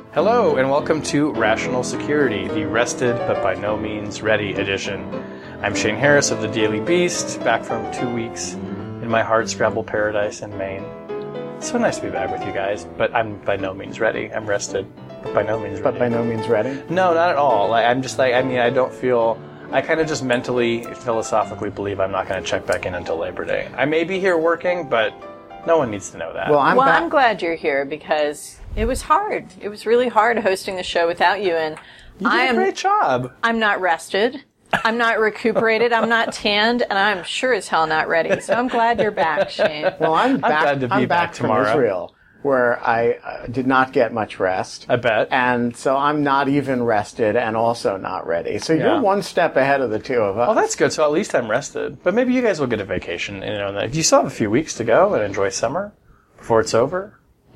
Hello, and welcome to Rational Security, the rested but by no means ready edition. I'm Shane Harris of the Daily Beast, back from 2 weeks in my hardscrabble paradise in Maine. It's so nice to be back with you guys, but I'm by no means ready. I'm rested, but by no means ready. But by no means ready? No, not at all. I don't feel... I kind of just mentally, philosophically believe I'm not going to check back in until Labor Day. I may be here working, but no one needs to know that. Well, I'm glad you're here because it was hard. It was really hard hosting the show without you, and you did a great job. I'm not rested. I'm not recuperated. I'm not tanned, and I'm sure as hell not ready. So I'm glad you're back, Shane. Well, I'm glad to be back tomorrow. From Israel, where I did not get much rest. I bet. And so I'm not even rested and also not ready. So you're one step ahead of the two of us. Well, that's good. So at least I'm rested. But maybe you guys will get a vacation. You still have a few weeks to go and enjoy summer before it's over.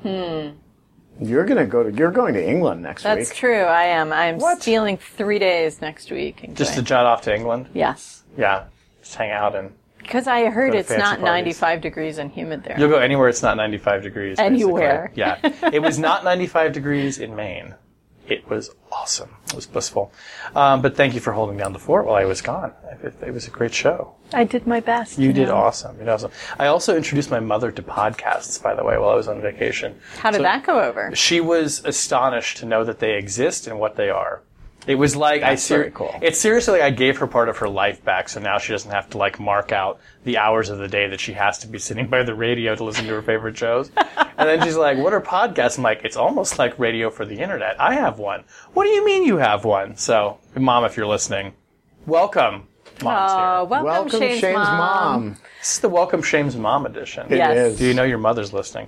You're going to England next week. That's true. I am. I'm stealing 3 days next week. Just to jet off to England? Yes. Yeah. Just hang out and... Because I heard it's not parties. 95 degrees and humid there. You'll go anywhere it's not 95 degrees. Anywhere. Basically. Yeah. It was not 95 degrees in Maine. It was awesome. It was blissful. But thank you for holding down the fort while I was gone. It was a great show. I did my best. You did awesome. I also introduced my mother to podcasts, by the way, while I was on vacation. How did that go over? She was astonished to know that they exist and what they are. It was like very cool. It's seriously like I gave her part of her life back, so now she doesn't have to mark out the hours of the day that she has to be sitting by the radio to listen to her favorite shows. And then she's like, "What are podcasts?" I'm like, "It's almost like radio for the internet. I have one." "What do you mean you have one?" So, Mom, if you're listening, welcome. Mom's here. Welcome Shane's mom. This is the Welcome Shane's Mom edition. It is. Do you know your mother's listening?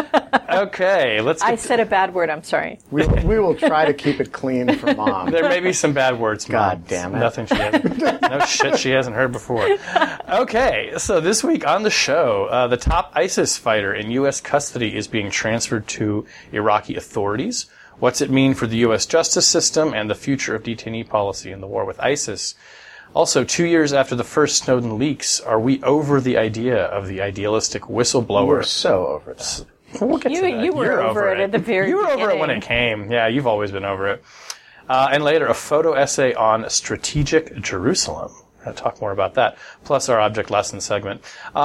Okay, let's get I said a bad word, I'm sorry. We will try to keep it clean for Mom. There may be some bad words, Mom. God damn it. Nothing she hasn't... no shit she hasn't heard before. Okay, so this week on the show, the top ISIS fighter in U.S. custody is being transferred to Iraqi authorities. What's it mean for the U.S. justice system and the future of detainee policy in the war with ISIS? Also, 2 years after the first Snowden leaks, are we over the idea of the idealistic whistleblower? We're so over that. We'll get to that. You were over it at the very beginning. You were over it when it came. Yeah, you've always been over it. And later, a photo essay on strategic Jerusalem. I'll talk more about that, plus our object lesson segment.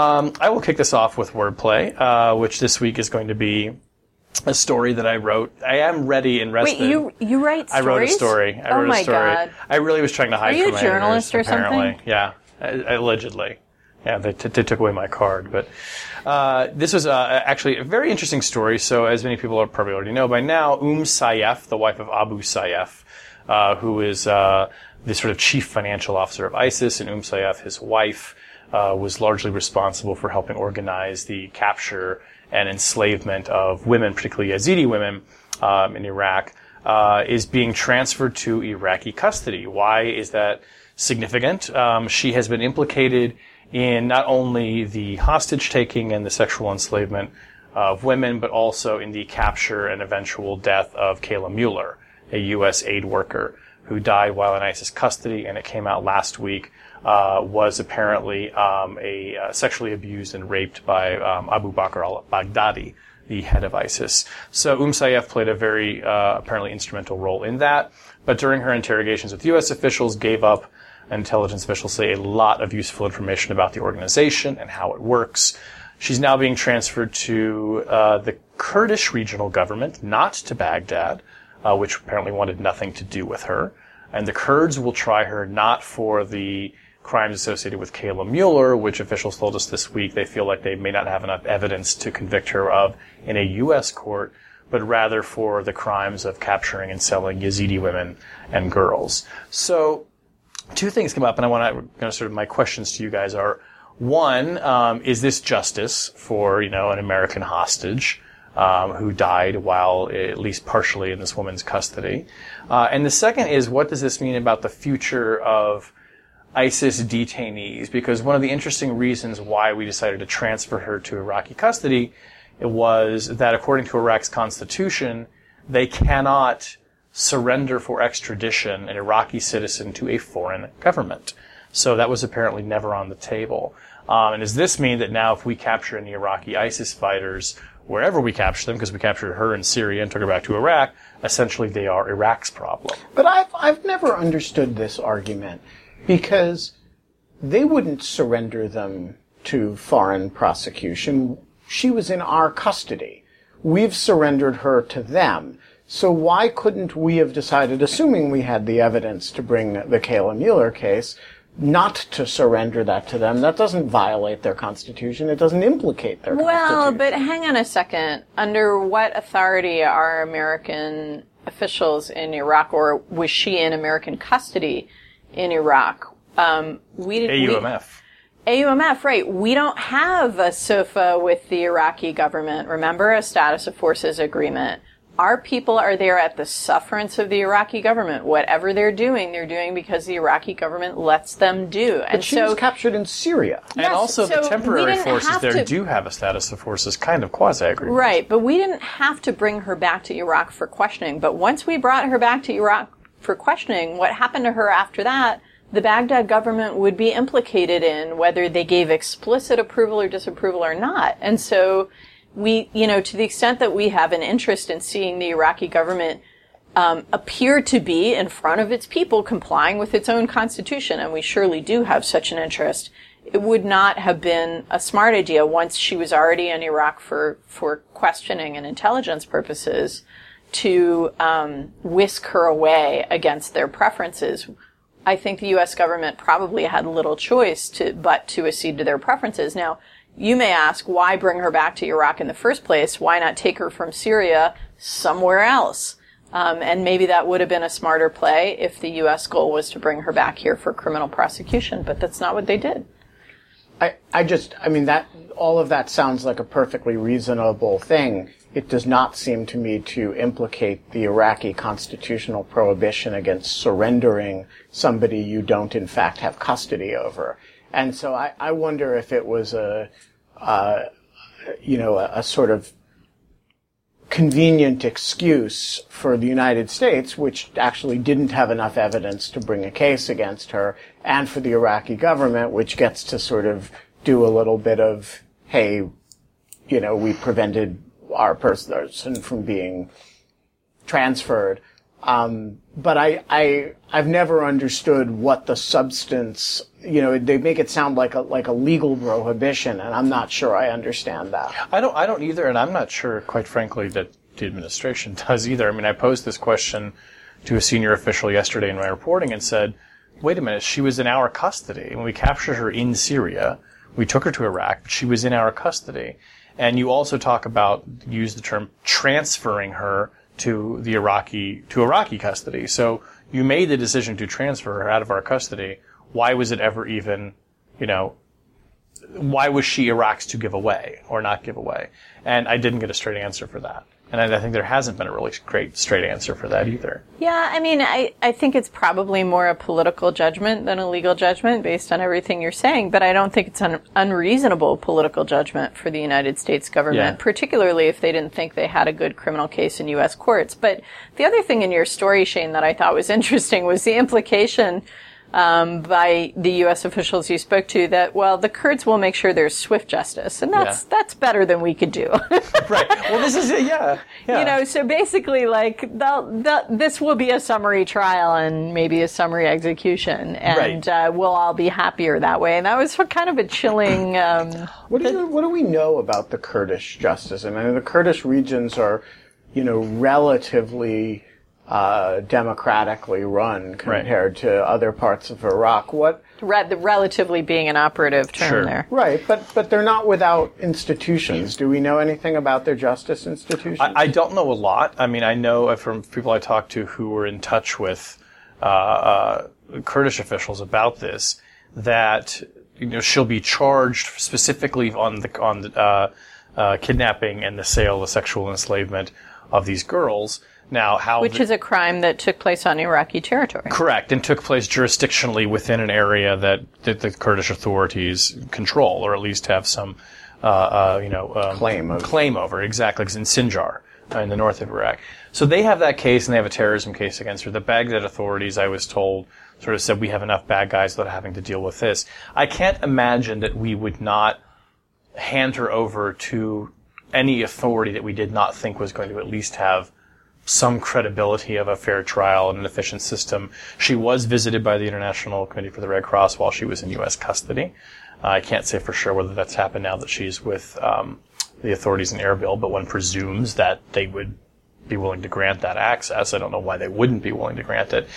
I will kick this off with wordplay, which this week is going to be a story that I wrote. I am ready and rested. Wait, you write stories? I wrote a story. Oh my God. I really was trying to hide from my editors. Are you a journalist or apparently. something? Yeah, allegedly. Yeah, they took away my card. But this was actually a very interesting story. So as many people probably already know by now, Sayyaf, the wife of Abu Sayyaf, who is the sort of chief financial officer of ISIS, and Sayyaf, his wife, was largely responsible for helping organize the capture and enslavement of women, particularly Yazidi women, in Iraq, is being transferred to Iraqi custody. Why is that significant? She has been implicated in not only the hostage-taking and the sexual enslavement of women, but also in the capture and eventual death of Kayla Mueller, a U.S. aid worker who died while in ISIS custody, and it came out last week, was apparently sexually abused and raped by Abu Bakr al-Baghdadi, the head of ISIS. So Sayyaf played a very apparently instrumental role in that, but during her interrogations with U.S. officials gave up, intelligence officials say, a lot of useful information about the organization and how it works. She's now being transferred to the Kurdish regional government, not to Baghdad, which apparently wanted nothing to do with her. And the Kurds will try her not for the crimes associated with Kayla Mueller, which officials told us this week they feel like they may not have enough evidence to convict her of in a U.S. court, but rather for the crimes of capturing and selling Yazidi women and girls. So two things come up, and my questions to you guys are, one, is this justice for, an American hostage who died while at least partially in this woman's custody? And the second is, what does this mean about the future of ISIS detainees? Because one of the interesting reasons why we decided to transfer her to Iraqi custody was that according to Iraq's constitution, they cannot surrender for extradition an Iraqi citizen to a foreign government. So that was apparently never on the table. And does this mean that now if we capture any Iraqi ISIS fighters, wherever we capture them, because we captured her in Syria and took her back to Iraq, essentially they are Iraq's problem? But I've never understood this argument, because they wouldn't surrender them to foreign prosecution. She was in our custody. We've surrendered her to them. So why couldn't we have decided, assuming we had the evidence to bring the Kayla Mueller case, not to surrender that to them? That doesn't violate their constitution. It doesn't implicate their constitution. Well, but hang on a second. Under what authority are American officials in Iraq, or was she in American custody in Iraq? AUMF. AUMF, right. We don't have a SOFA with the Iraqi government. Remember, a status of forces agreement. Our people are there at the sufferance of the Iraqi government. Whatever they're doing because the Iraqi government lets them do. And she was captured in Syria. And also the temporary forces there do have a status of forces kind of quasi-agreement. Right, but we didn't have to bring her back to Iraq for questioning. But once we brought her back to Iraq for questioning, what happened to her after that, the Baghdad government would be implicated in whether they gave explicit approval or disapproval or not. And so we, to the extent that we have an interest in seeing the Iraqi government appear to be in front of its people complying with its own constitution, and we surely do have such an interest, it would not have been a smart idea once she was already in Iraq for questioning and intelligence purposes to whisk her away against their preferences. I think the U.S. government probably had little choice but to accede to their preferences. Now, you may ask, why bring her back to Iraq in the first place? Why not take her from Syria somewhere else? And maybe that would have been a smarter play if the U.S. goal was to bring her back here for criminal prosecution, but that's not what they did. All of that sounds like a perfectly reasonable thing. It does not seem to me to implicate the Iraqi constitutional prohibition against surrendering somebody you don't in fact have custody over. And so I wonder if it was a sort of convenient excuse for the United States, which actually didn't have enough evidence to bring a case against her, and for the Iraqi government, which gets to sort of do a little bit of, hey, we prevented our person from being transferred. But I've never understood what the substance, they make it sound like a legal prohibition, and I'm not sure I understand that. I don't either, and I'm not sure, quite frankly, that the administration does either. I mean, I posed this question to a senior official yesterday in my reporting and said, wait a minute, she was in our custody. When we captured her in Syria, we took her to Iraq, but she was in our custody. And you also use the term transferring her to Iraqi custody. So you made the decision to transfer her out of our custody. Why was it ever even, why was she Iraq's to give away or not give away? And I didn't get a straight answer for that. And I think there hasn't been a really great straight answer for that either. Yeah, I mean, I think it's probably more a political judgment than a legal judgment based on everything you're saying, but I don't think it's an unreasonable political judgment for the United States government, particularly if they didn't think they had a good criminal case in U.S. courts. But the other thing in your story, Shane, that I thought was interesting was the implication by the U.S. officials you spoke to that, well, the Kurds will make sure there's swift justice. And that's better than we could do. Right. Well, this is, so basically, this will be a summary trial and maybe a summary execution. And we'll all be happier that way. And that was kind of a chilling... What do we know about the Kurdish justice? I mean, the Kurdish regions are, relatively... democratically run compared to other parts of Iraq. The relatively being an operative term there. Right, but they're not without institutions. Do we know anything about their justice institutions? I don't know a lot. I mean, I know from people I talked to who were in touch with Kurdish officials about this, that she'll be charged specifically on the kidnapping and the sale, the sexual enslavement of these girls. Now, which is a crime that took place on Iraqi territory. Correct, and took place jurisdictionally within an area that the Kurdish authorities control, or at least have some, claim over. Exactly, because in Sinjar, in the north of Iraq. So they have that case, and they have a terrorism case against her. The Baghdad authorities, I was told, sort of said, we have enough bad guys without having to deal with this. I can't imagine that we would not hand her over to any authority that we did not think was going to at least have some credibility of a fair trial and an efficient system. She was visited by the International Committee for the Red Cross while she was in U.S. custody. I can't say for sure whether that's happened now that she's with the authorities in Erbil, but one presumes that they would be willing to grant that access. I don't know why they wouldn't be willing to grant it.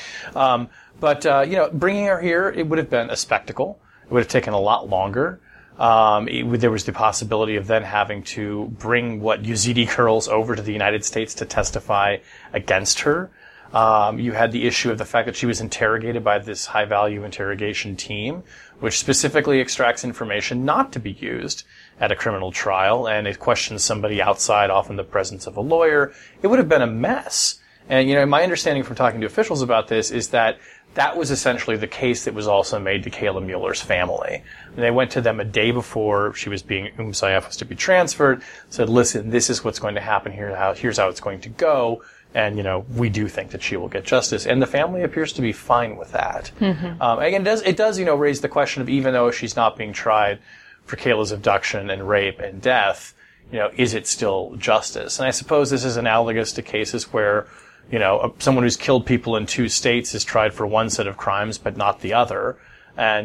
But bringing her here, it would have been a spectacle. It would have taken a lot longer. There was the possibility of then having to bring Yazidi girls over to the United States to testify against her. You had the issue of the fact that she was interrogated by this high-value interrogation team, which specifically extracts information not to be used at a criminal trial, and it questions somebody outside, often the presence of a lawyer. It would have been a mess. And, my understanding from talking to officials about this is that that was essentially the case that was also made to Kayla Mueller's family. And they went to them a day before Sayyaf was to be transferred, said, listen, this is what's going to happen here, here's how it's going to go, and, we do think that she will get justice. And the family appears to be fine with that. Mm-hmm. Again, it does, raise the question of, even though she's not being tried for Kayla's abduction and rape and death, is it still justice? And I suppose this is analogous to cases where someone who's killed people in two states is tried for one set of crimes, but not the other. And,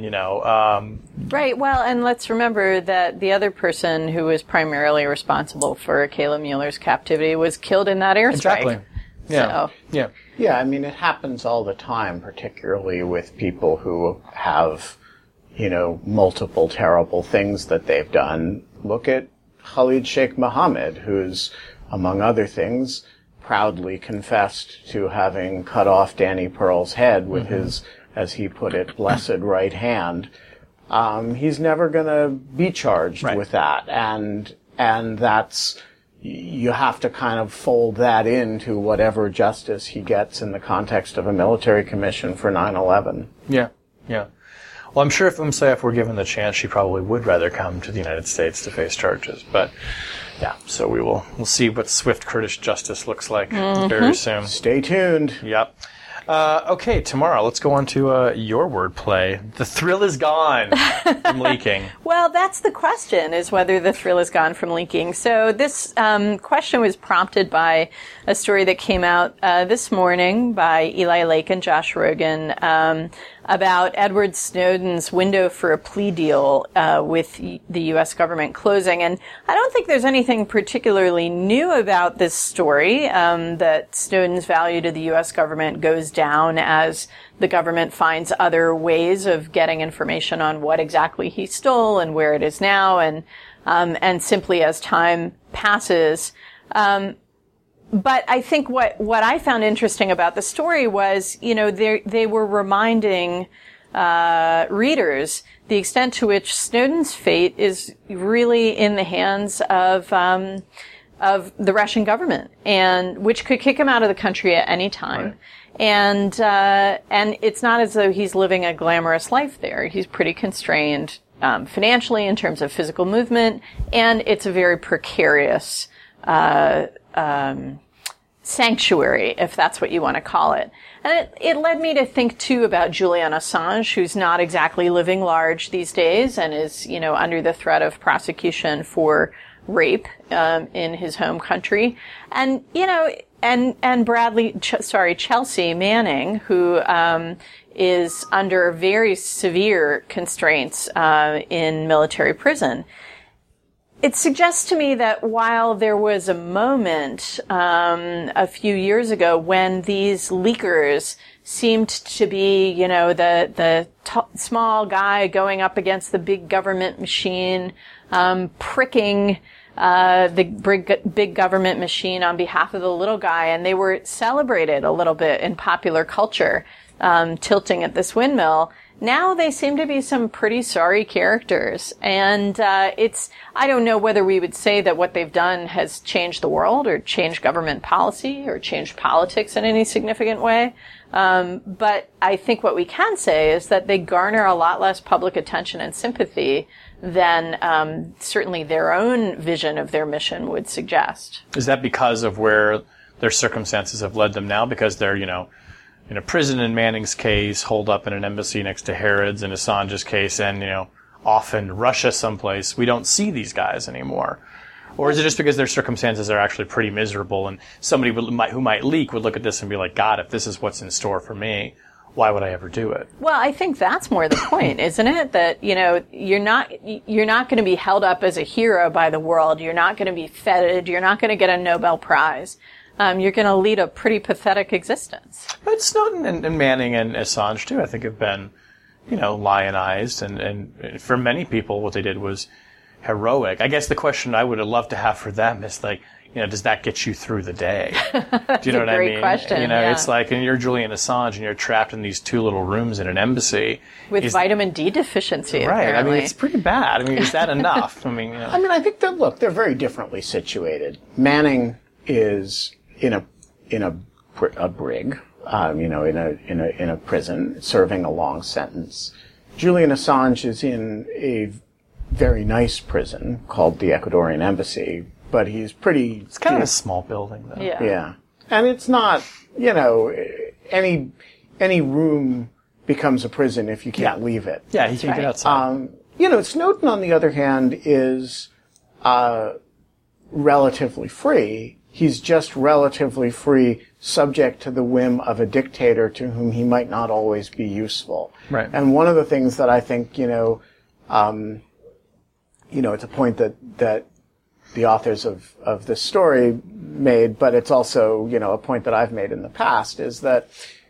Right. Well, and let's remember that the other person who was primarily responsible for Kayla Mueller's captivity was killed in that airstrike. Exactly. Yeah. So. Yeah. Yeah, it happens all the time, particularly with people who have, multiple terrible things that they've done. Look at Khalid Sheikh Mohammed, who's, among other things, proudly confessed to having cut off Danny Pearl's head with his, as he put it, blessed right hand. He's never going to be charged with that. And that's, you have to kind of fold that into whatever justice he gets in the context of a military commission for 9/11. Yeah. Yeah. Well, I'm sure if Sayyaf were given the chance, she probably would rather come to the United States to face charges. But, yeah, so we'll see what swift Kurdish justice looks like very soon. Stay tuned. Yep. Okay, tomorrow, let's go on to your wordplay. The thrill is gone from leaking. Well, that's the question, is whether the thrill is gone from leaking. So this question was prompted by a story that came out this morning by Eli Lake and Josh Rogan about Edward Snowden's window for a plea deal with the U.S. government closing. And I don't think there's anything particularly new about this story, that Snowden's value to the U.S. government goes down as the government finds other ways of getting information on what exactly he stole and where it is now, and simply as time passes. But I think what I found interesting about the story was, they were reminding readers the extent to which Snowden's fate is really in the hands of the Russian government, and which could kick him out of the country at any time. Right. And it's not as though he's living a glamorous life there. He's pretty constrained financially in terms of physical movement, and it's a very precarious sanctuary, if that's what you want to call it. And it led me to think, too, about Julian Assange, who's not exactly living large these days and is, under the threat of prosecution for rape in his home country. And, and Chelsea Manning, who is under very severe constraints in military prison. It suggests to me that while there was a moment a few years ago when these leakers seemed to be, the small guy going up against the big government machine, pricking the big government machine on behalf of the little guy, and they were celebrated a little bit in popular culture, tilting at this windmill. Now they seem to be some pretty sorry characters. And I don't know whether we would say that what they've done has changed the world or changed government policy or changed politics in any significant way. But I think what we can say is that they garner a lot less public attention and sympathy than certainly their own vision of their mission would suggest. Is that because of where their circumstances have led them now? Because they're, in a prison in Manning's case, holed up in an embassy next to Herod's in Assange's case, and, off in Russia someplace, we don't see these guys anymore? Or is it just because their circumstances are actually pretty miserable, and somebody who might leak would look at this and be like, God, if this is what's in store for me, why would I ever do it? Well, I think that's more the point, isn't it? That, you're not going to be held up as a hero by the world. You're not going to be feted. You're not going to get a Nobel Prize. You're going to lead a pretty pathetic existence. But Snowden and Manning and Assange, too, I think have been, lionized. And for many people, what they did was heroic. I guess the question I would have loved to have for them is like, does that get you through the day? Do you know what I mean? Great question. It's like, and you're Julian Assange and you're trapped in these two little rooms in an embassy. With vitamin D deficiency, right. apparently. I mean, it's pretty bad. I mean, is that enough? I think they're very differently situated. Manning is in a brig, in a prison, serving a long sentence. Julian Assange is in a very nice prison called the Ecuadorian Embassy, but he's pretty... It's kind of a small building, though. Yeah. And it's not, any room becomes a prison if you can't leave it. Yeah, he can't get outside. Snowden, on the other hand, is relatively free. He's just relatively free, subject to the whim of a dictator to whom he might not always be useful. Right. And one of the things that I think, it's a point that the authors of this story made, but it's also, a point that I've made in the past, is that,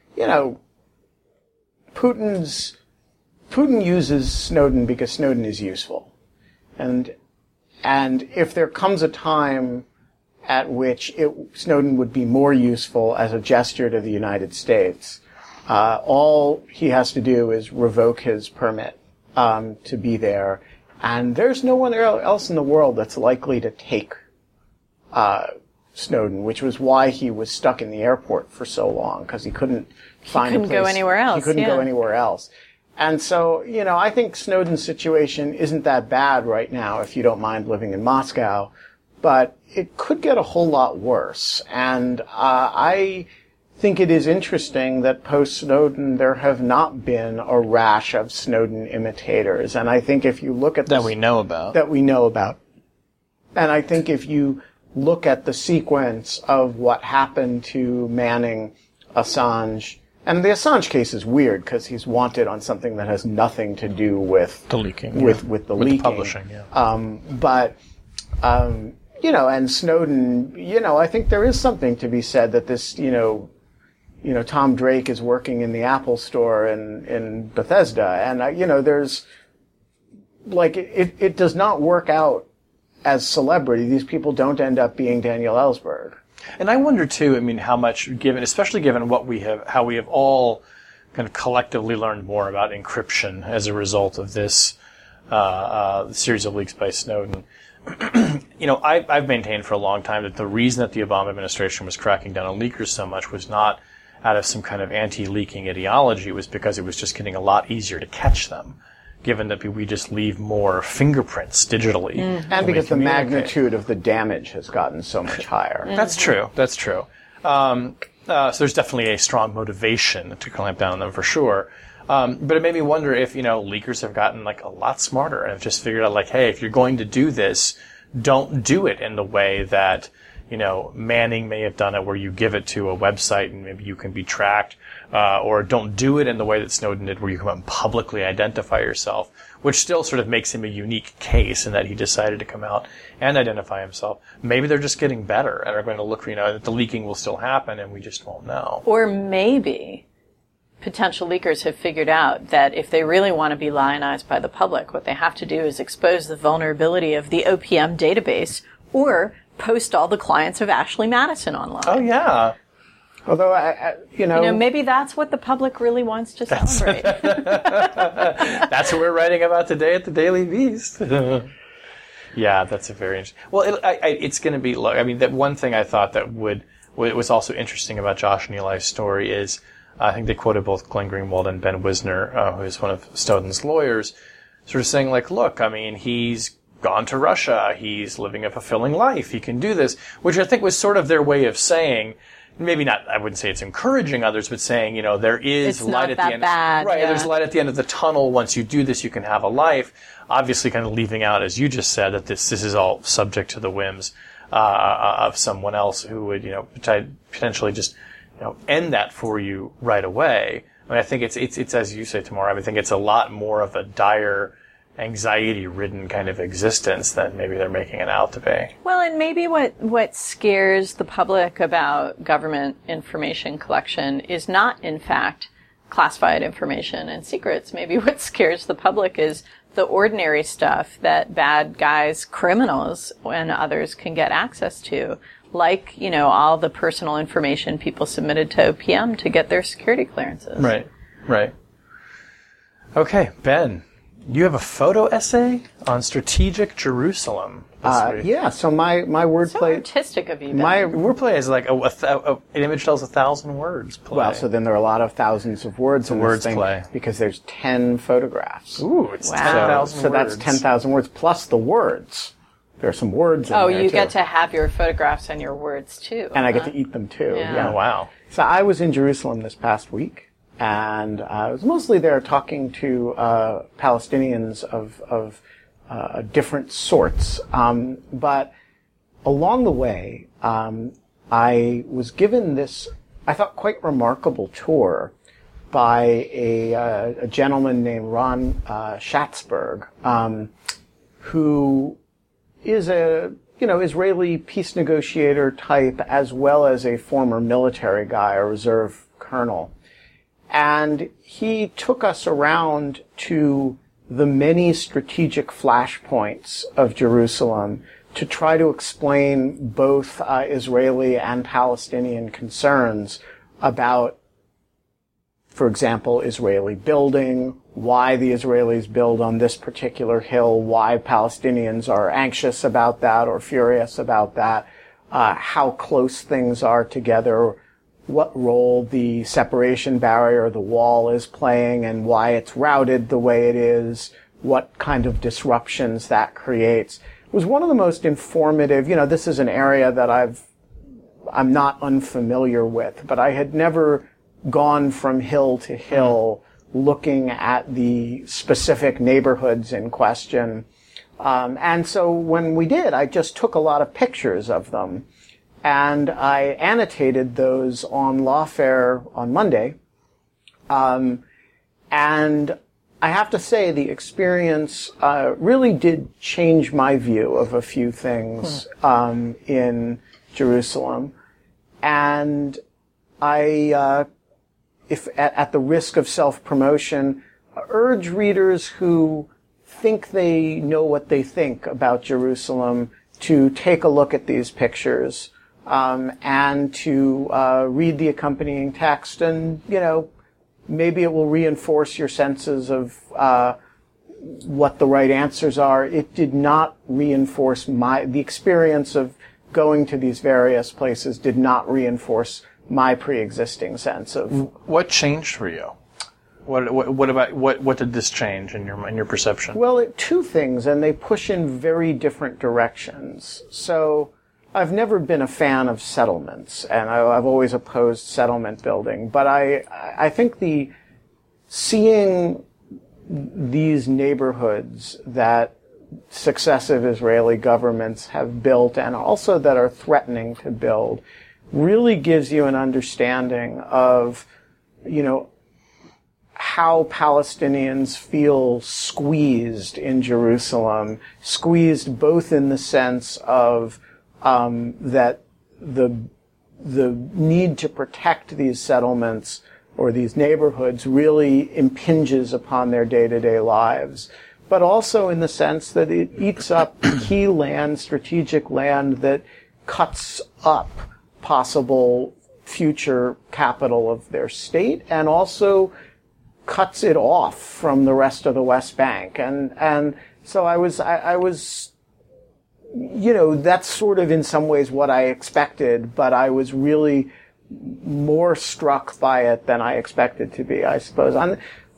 Putin uses Snowden because Snowden is useful. And if there comes a time at which Snowden would be more useful as a gesture to the United States, all he has to do is revoke his permit to be there. And there's no one else in the world that's likely to take Snowden, which was why he was stuck in the airport for so long, because he couldn't find a place. He couldn't go anywhere else. He couldn't go anywhere else. And so, I think Snowden's situation isn't that bad right now if you don't mind living in Moscow, but it could get a whole lot worse. And I think it is interesting that post-Snowden there have not been a rash of Snowden imitators. And I think if you look at that we know about. And I think if you look at the sequence of what happened to Manning, Assange, and the Assange case is weird because he's wanted on something that has nothing to do with the leaking, with the leaking, the publishing. Yeah. And Snowden, I think there is something to be said that this, Tom Drake is working in the Apple store in Bethesda, and there's it does not work out as celebrity. These people don't end up being Daniel Ellsberg. And I wonder too, how much, especially given how we have all kind of collectively learned more about encryption as a result of this series of leaks by Snowden. I've maintained for a long time that the reason that the Obama administration was cracking down on leakers so much was not out of some kind of anti-leaking ideology. It was because it was just getting a lot easier to catch them, given that we just leave more fingerprints digitally. And because the magnitude of the damage has gotten so much higher. That's true. So there's definitely a strong motivation to clamp down on them for sure. But it made me wonder if, leakers have gotten a lot smarter and have just figured out hey, if you're going to do this, don't do it in the way that, Manning may have done it, where you give it to a website and maybe you can be tracked, or don't do it in the way that Snowden did, where you come out and publicly identify yourself, which still sort of makes him a unique case in that he decided to come out and identify himself. Maybe they're just getting better and are going to look for, that the leaking will still happen and we just won't know. Or maybe potential leakers have figured out that if they really want to be lionized by the public, what they have to do is expose the vulnerability of the OPM database or post all the clients of Ashley Madison online. Oh, yeah. Although, maybe that's what the public really wants to celebrate. That's what we're writing about today at the Daily Beast. Yeah, that's a very interesting. Well, it's going to be. That one thing I thought that was also interesting about Josh and Eli's story is, I think they quoted both Glenn Greenwald and Ben Wisner, who is one of Snowden's lawyers, sort of saying like, look, I mean, he's gone to Russia, he's living a fulfilling life, he can do this, which I think was sort of their way of saying, maybe not, I wouldn't say it's encouraging others, but saying, there is light at the end. Bad, right, yeah. There's light at the end of the tunnel. Once you do this, you can have a life. Obviously kind of leaving out, as you just said, that this is all subject to the whims of someone else who would, potentially just, end that for you right away. I mean, I think it's as you say, Tamara, I think it's a lot more of a dire, anxiety-ridden kind of existence than maybe they're making it out to be. Well, and maybe what scares the public about government information collection is not, in fact, classified information and secrets. Maybe what scares the public is the ordinary stuff that bad guys, criminals, and others can get access to, like, all the personal information people submitted to OPM to get their security clearances. Right. Okay, Ben. You have a photo essay on strategic Jerusalem this week. Yeah, so my wordplay... So artistic of you, Ben. My wordplay is like an image tells 1,000 words play. Well, so then there are a lot of thousands of words in words this thing play. Because there's 10 photographs. Ooh, it's Wow. 10,000 So words. that's 10,000 words plus the words. There are some words in Oh, there, you too. get to have your photographs and your words, too. And I get to eat them, too. Yeah. Oh, wow. So I was in Jerusalem this past week, and I was mostly there talking to Palestinians of different sorts. But along the way, I was given this, I thought, quite remarkable tour by a gentleman named Ron Schatzberg, who is a Israeli peace negotiator type, as well as a former military guy, a reserve colonel. And he took us around to the many strategic flashpoints of Jerusalem to try to explain both Israeli and Palestinian concerns about, for example, Israeli building, why the Israelis build on this particular hill, why Palestinians are anxious about that or furious about that, how close things are together, what role the separation barrier, the wall, is playing, and why it's routed the way it is, what kind of disruptions that creates. It was one of the most informative, this is an area that I'm not unfamiliar with, but I had never gone from hill to hill looking at the specific neighborhoods in question. And so when we did, I just took a lot of pictures of them. And I annotated those on Lawfare on Monday. And I have to say the experience really did change my view of a few things in Jerusalem. And I, if at the risk of self-promotion, urge readers who think they know what they think about Jerusalem to take a look at these pictures. And to read the accompanying text, and maybe it will reinforce your senses of what the right answers are. It did not reinforce the experience of going to these various places did not reinforce my pre-existing sense of what changed for you. What did this change in your perception? Well, two things, and they push in very different directions. So I've never been a fan of settlements, and I've always opposed settlement building. But I think seeing these neighborhoods that successive Israeli governments have built, and also that are threatening to build, really gives you an understanding of, how Palestinians feel squeezed in Jerusalem, squeezed both in the sense of that the need to protect these settlements or these neighborhoods really impinges upon their day-to-day lives, but also in the sense that it eats up key land, strategic land that cuts up possible future capital of their state, and also cuts it off from the rest of the West Bank. And so I was that's sort of in some ways what I expected, but I was really more struck by it than I expected to be, I suppose.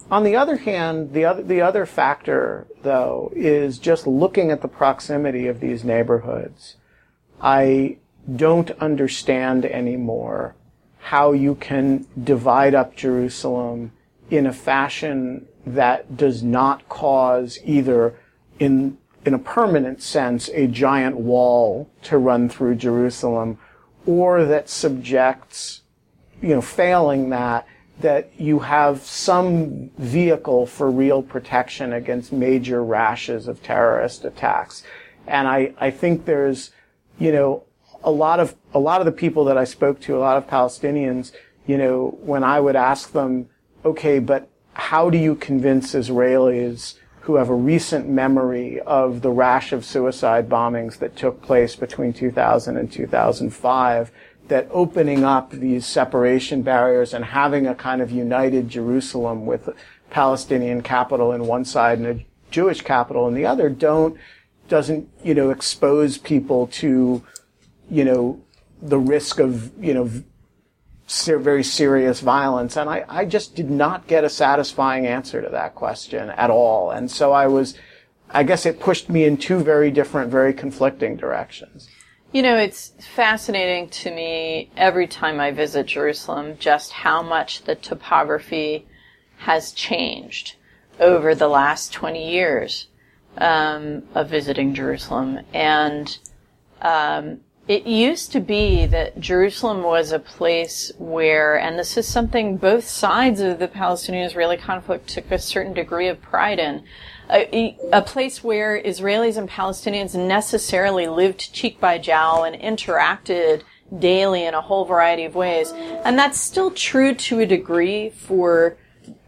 On the other hand, the other factor, though, is just looking at the proximity of these neighborhoods. I don't understand anymore how you can divide up Jerusalem in a fashion that does not cause either in a permanent sense a giant wall to run through Jerusalem, or that subjects, failing that you have some vehicle for real protection against major rashes of terrorist attacks. And I think there's, a lot of the people that I spoke to, a lot of Palestinians, when I would ask them, okay, but how do you convince Israelis who have a recent memory of the rash of suicide bombings that took place between 2000 and 2005, that opening up these separation barriers and having a kind of united Jerusalem with a Palestinian capital in one side and a Jewish capital in the other doesn't expose people to, the risk of, very serious violence. And I just did not get a satisfying answer to that question at all. And so I guess it pushed me in two very different, very conflicting directions. It's fascinating to me every time I visit Jerusalem just how much the topography has changed over the last 20 years of visiting Jerusalem. And it used to be that Jerusalem was a place where, and this is something both sides of the Palestinian-Israeli conflict took a certain degree of pride in, a place where Israelis and Palestinians necessarily lived cheek by jowl and interacted daily in a whole variety of ways. And that's still true to a degree for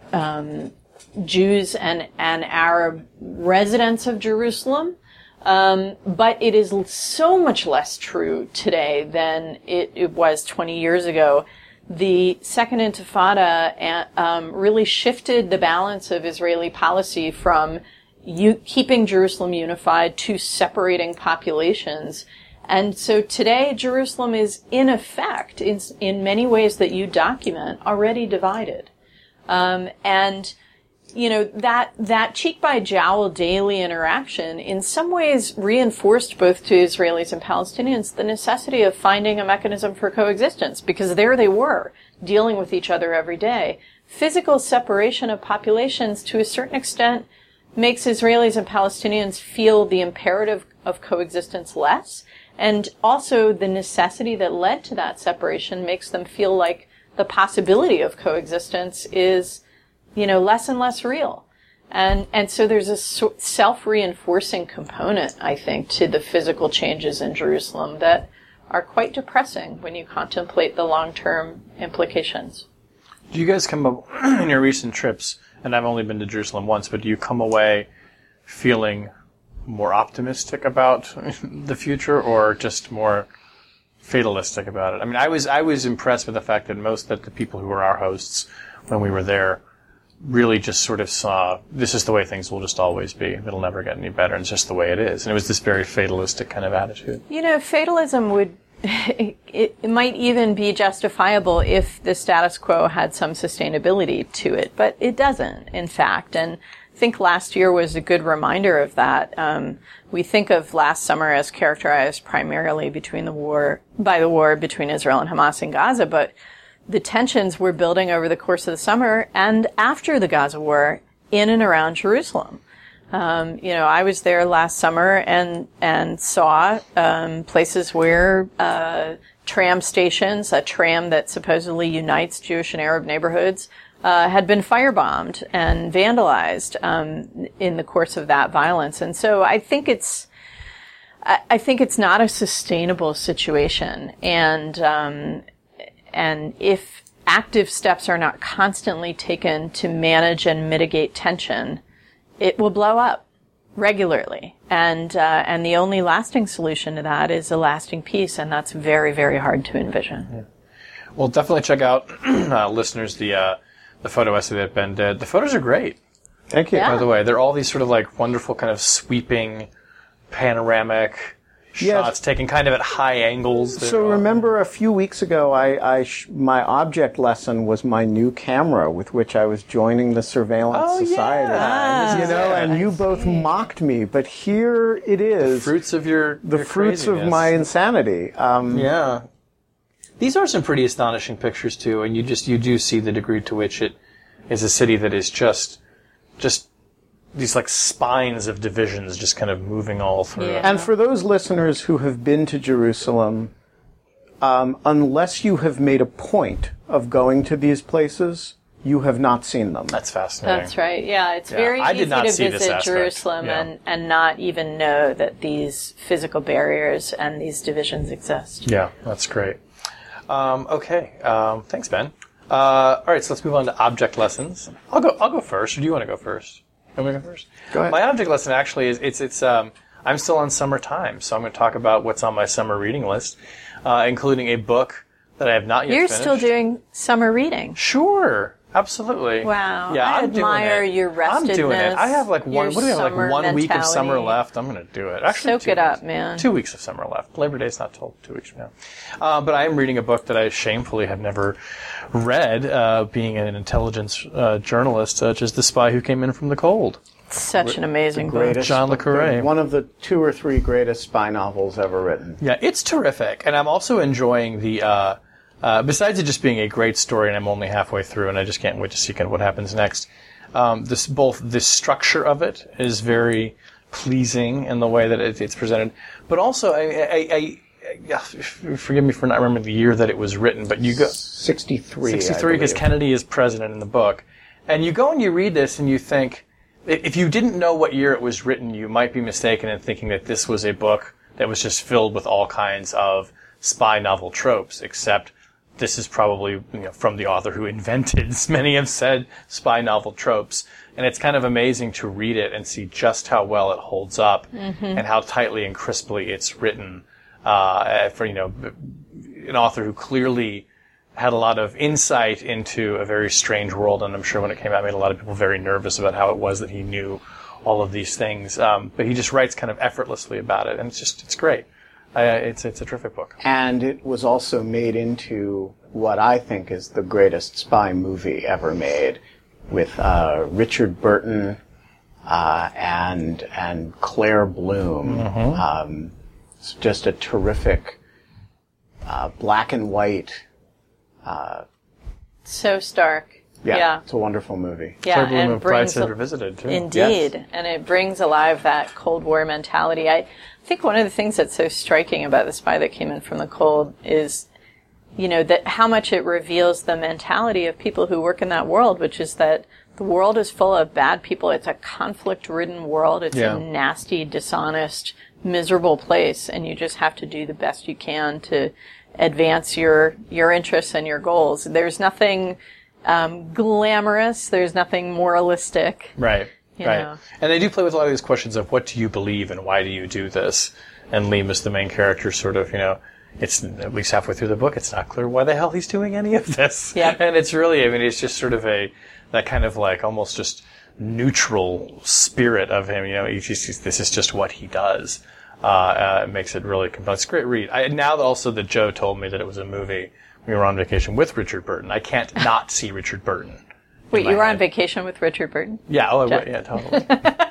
Jews and Arab residents of Jerusalem. But it is so much less true today than it was 20 years ago. The Second Intifada really shifted the balance of Israeli policy from keeping Jerusalem unified to separating populations. And so today, Jerusalem is, in effect, in many ways that you document, already divided. That cheek by jowl daily interaction in some ways reinforced both to Israelis and Palestinians the necessity of finding a mechanism for coexistence, because there they were, dealing with each other every day. Physical separation of populations, to a certain extent, makes Israelis and Palestinians feel the imperative of coexistence less, and also the necessity that led to that separation makes them feel like the possibility of coexistence is less and less real. And so there's a self-reinforcing component, I think, to the physical changes in Jerusalem that are quite depressing when you contemplate the long-term implications. Do you guys come up in your recent trips, and I've only been to Jerusalem once, but do you come away feeling more optimistic about the future or just more fatalistic about it? I mean, I was impressed with the fact that the people who were our hosts when we were there really just sort of saw, this is the way things will just always be. It'll never get any better. And it's just the way it is. And it was this very fatalistic kind of attitude. Fatalism would, it might even be justifiable if the status quo had some sustainability to it, but it doesn't, in fact. And I think last year was a good reminder of that. We think of last summer as characterized primarily by the war between Israel and Hamas in Gaza, but the tensions were building over the course of the summer and after the Gaza war in and around Jerusalem. I was there last summer and saw places where tram stations, a tram that supposedly unites Jewish and Arab neighborhoods, had been firebombed and vandalized in the course of that violence. And so I think it's not a sustainable situation. And if active steps are not constantly taken to manage and mitigate tension, it will blow up regularly. And the only lasting solution to that is a lasting peace, and that's very, very hard to envision. Yeah. Well, definitely check out, listeners, the photo essay that Ben did. The photos are great. Thank you. Yeah. By the way, they're all these sort of like wonderful kind of sweeping, panoramic, shots taken kind of at high angles. So remember a few weeks ago, my object lesson was my new camera with which I was joining the Surveillance Society. And you both mocked me, but here it is. The fruits of your fruits of my insanity. Yeah. These are some pretty astonishing pictures too, and you do see the degree to which it is a city that is just these like spines of divisions just kind of moving all through. Yeah. And for those listeners who have been to Jerusalem, unless you have made a point of going to these places, you have not seen them. That's fascinating. That's right. Yeah, it's very I easy did not to see this visit aspect. Jerusalem and not even know that these physical barriers and these divisions exist. Yeah, that's great. Okay. Thanks, Ben. All right, so let's move on to object lessons. I'll go first, or do you want to go first? You want me to go first? Go ahead. My object lesson actually is it's I'm still on summertime, so I'm going to talk about what's on my summer reading list, including a book that I have not yet You're finished. still doing summer reading. Sure. Absolutely. Wow. Yeah, I I'm doing admire it. your I'm doing it. restedness, I have like your 1 week of summer mentality. left. I'm going to do it. Actually, Soak 2 it up, weeks. man. 2 weeks of summer left. Labor Day's not till 2 weeks from now. But I am reading a book that I shamefully have never read, being an intelligence journalist, which is The Spy Who Came In From the Cold. Such an amazing book. John le Carré. One of the 2 or 3 greatest spy novels ever written. Yeah, it's terrific. And I'm also enjoying the... besides it just being a great story, and I'm only halfway through, and I just can't wait to see kind of what happens next. Both the structure of it is very pleasing in the way that it's presented, but also forgive me for not remembering the year that it was written, but you go 63. 63 because Kennedy is president in the book, and you go and you read this and you think, if you didn't know what year it was written, you might be mistaken in thinking that this was a book that was just filled with all kinds of spy novel tropes, except this is probably from the author who invented many have said spy novel tropes. And it's kind of amazing to read it and see just how well it holds up and how tightly and crisply it's written for an author who clearly had a lot of insight into a very strange world. And I'm sure when it came out, it made a lot of people very nervous about how it was that he knew all of these things. But he just writes kind of effortlessly about it. And it's great. It's a terrific book. And it was also made into what I think is the greatest spy movie ever made, with Richard Burton and Claire Bloom. It's just a terrific black and white. So stark. Yeah. It's a wonderful movie. Yeah, Claire Bloom and of brings Brideshead Revisited, too. Indeed, Yes. and it brings alive that Cold War mentality. I think one of the things that's so striking about The Spy That Came In From the Cold is, that how much it reveals the mentality of people who work in that world, which is that the world is full of bad people. It's a conflict-ridden world. It's a nasty, dishonest, miserable place, and you just have to do the best you can to advance your interests and your goals. There's nothing glamorous. There's nothing moralistic. Right. You Right. know. And they do play with a lot of these questions of what do you believe and why do you do this? And Liam is the main character, sort of, it's at least halfway through the book, it's not clear why the hell he's doing any of this. Yeah. And it's really, it's just sort of that kind of like almost just neutral spirit of him, this is just what he does. It makes it really compelling. It's a great read. Now that Joe told me that it was a movie, we were on vacation with Richard Burton. I can't not see Richard Burton. Wait, my you were on head. vacation with Richard Burton? Yeah, Jeff. yeah, totally.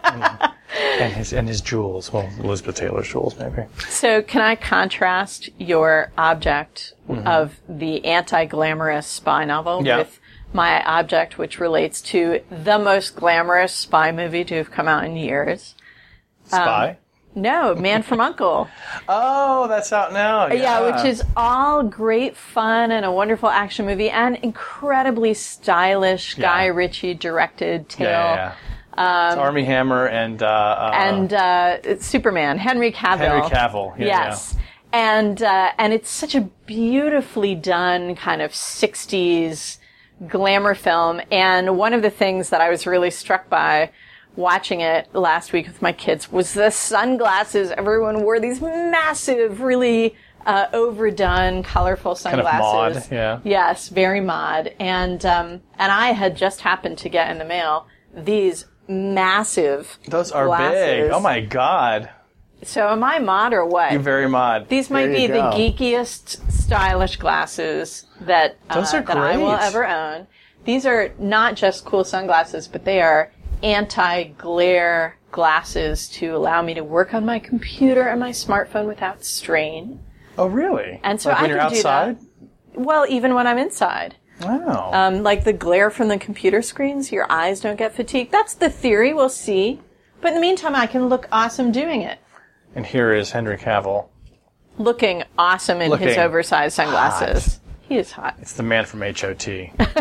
and his jewels. Well, Elizabeth Taylor's jewels, maybe. So can I contrast your object of the anti-glamorous spy novel Yeah. with my object, which relates to the most glamorous spy movie to have come out in years? Spy? No, Man from U.N.C.L.E. Oh, that's out now. Yeah, which is all great fun and a wonderful action movie and incredibly stylish Guy Ritchie directed tale. Yeah. It's Armie Hammer and It's Superman, Henry Cavill. Henry Cavill. Yeah, Yes. And it's such a beautifully done kind of 60s glamour film. And one of the things that I was really struck by watching it last week with my kids was the sunglasses. Everyone wore these massive, really overdone, colorful sunglasses. Kind of mod, yeah. Yes, very mod. And I had just happened to get in the mail these massive Those are glasses. big. Oh my God. So am I mod or what? You're very mod. These might There be you the go. geekiest, stylish glasses that Those are that I will great. ever own. These are not just cool sunglasses, but they are anti-glare glasses to allow me to work on my computer and my smartphone without strain. Oh, really? And so like when I you're can do that. outside? Well, even when I'm inside. Wow. Like the glare from the computer screens, your eyes don't get fatigued. That's the theory. We'll see. But in the meantime, I can look awesome doing it. And here is Henry Cavill. Looking awesome in his Looking oversized sunglasses. He is hot. It's the man from HOT.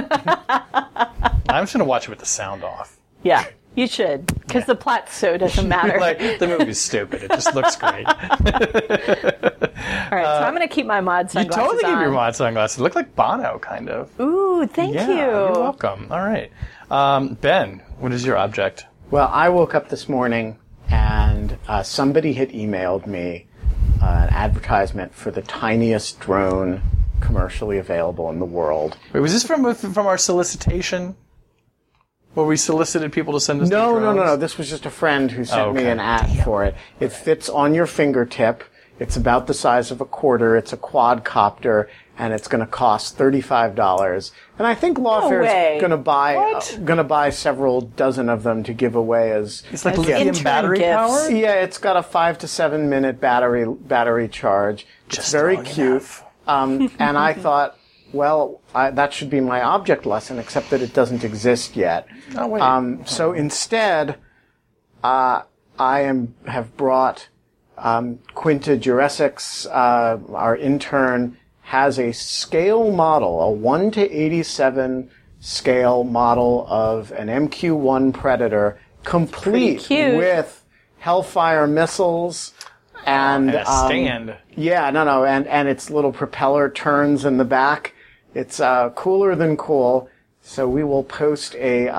I'm just going to watch it with the sound off. Yeah, you should. Because the plot so doesn't matter. Like, the movie's stupid. It just looks great. All right, so I'm going to keep my mod You sunglasses totally on. give your mod sunglasses. They look like Bono, kind of. Ooh, thank Yeah, you. You're welcome. All right. Ben, what is your object? Well, I woke up this morning and somebody had emailed me an advertisement for the tiniest drone commercially available in the world. Wait, was this from our solicitation? Where we solicited people to send us No. their drones? This was just a friend who sent me okay. an ad for it. It fits on your fingertip. It's about the size of a quarter. It's a quadcopter, and it's going to cost $35. And I think Lawfare way. is going What? to buy several dozen of them to give away as. It's like As lithium intern battery gifts. powered? Yeah, it's got a 5 to 7 minute battery charge. It's Just very long cute. enough. And I thought, well, that should be my object lesson, except that it doesn't exist yet. Oh, wait. So instead, I have brought Quinta Juresics, our intern, has a scale model, a 1 to 87 scale model of an MQ-1 Predator, complete cute. with Hellfire missiles and And a stand. yeah, no, and its little propeller turns in the back. It's cooler than cool. So we will post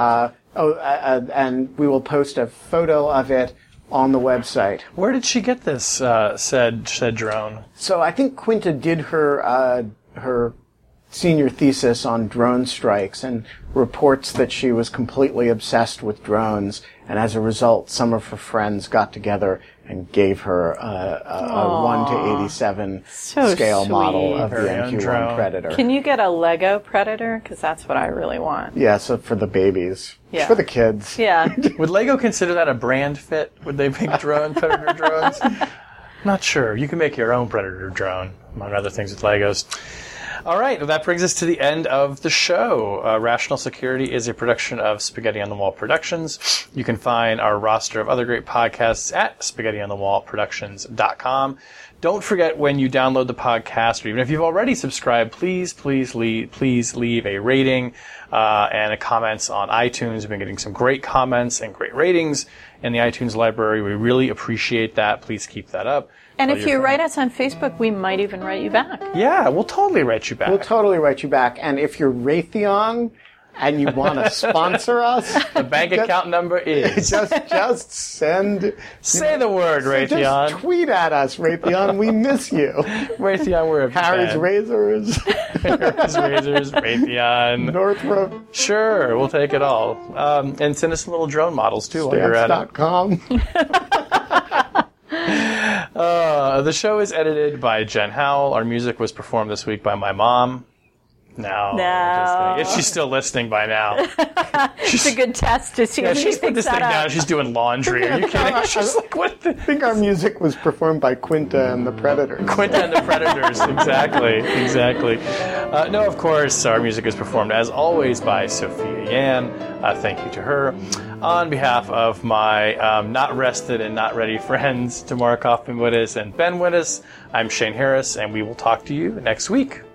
and we will post a photo of it on the website. Where did she get this said drone? So I think Quinta did her senior thesis on drone strikes and reports that she was completely obsessed with drones, and as a result, some of her friends got together and gave her a 1 to 87 So scale sweet. model of Very the own MQ-1 drone. Predator. Can you get a Lego Predator? Because that's what I really want. Yeah, so for the babies. Yeah. For the kids. Yeah. Would Lego consider that a brand fit? Would they make Predator drones? Not sure. You can make your own Predator drone, among other things with Legos. All right, well, that brings us to the end of the show. Rational Security is a production of Spaghetti on the Wall Productions. You can find our roster of other great podcasts at spaghettionthewallproductions.com. Don't forget, when you download the podcast, or even if you've already subscribed, please leave a rating and a comments on iTunes. We've been getting some great comments and great ratings in the iTunes library. We really appreciate that. Please keep that up. And Tell if your you friends. write us on Facebook, we might even write you back. Yeah, we'll totally write you back. We'll totally write you back. And if you're Raytheon and you want to sponsor us, The bank account number is... just send. Say the word, Just Raytheon. tweet at us, Raytheon. We miss you. Raytheon, wherever you Harry's can. Razors, Harry's Razors, Raytheon. Northrop, Sure, we'll take it all. And send us some little drone models, too, while you're at it. Stamps.com. The show is edited by Jen Howell. Our music was performed this week by my mom. No. Just kidding. If she's still listening by now. It's a good test to see Yeah, if she she's put picks this thing that down. up. She's doing laundry. Are you kidding? She's like, what the... I think our music was performed by Quinta and the Predators. Quinta and the Predators. Exactly. No, of course, our music is performed, as always, by Sophia Yan. Thank you to her. On behalf of my not rested and not ready friends, Tamara Kaufman-Wittes and Ben Wittes, I'm Shane Harris, and we will talk to you next week.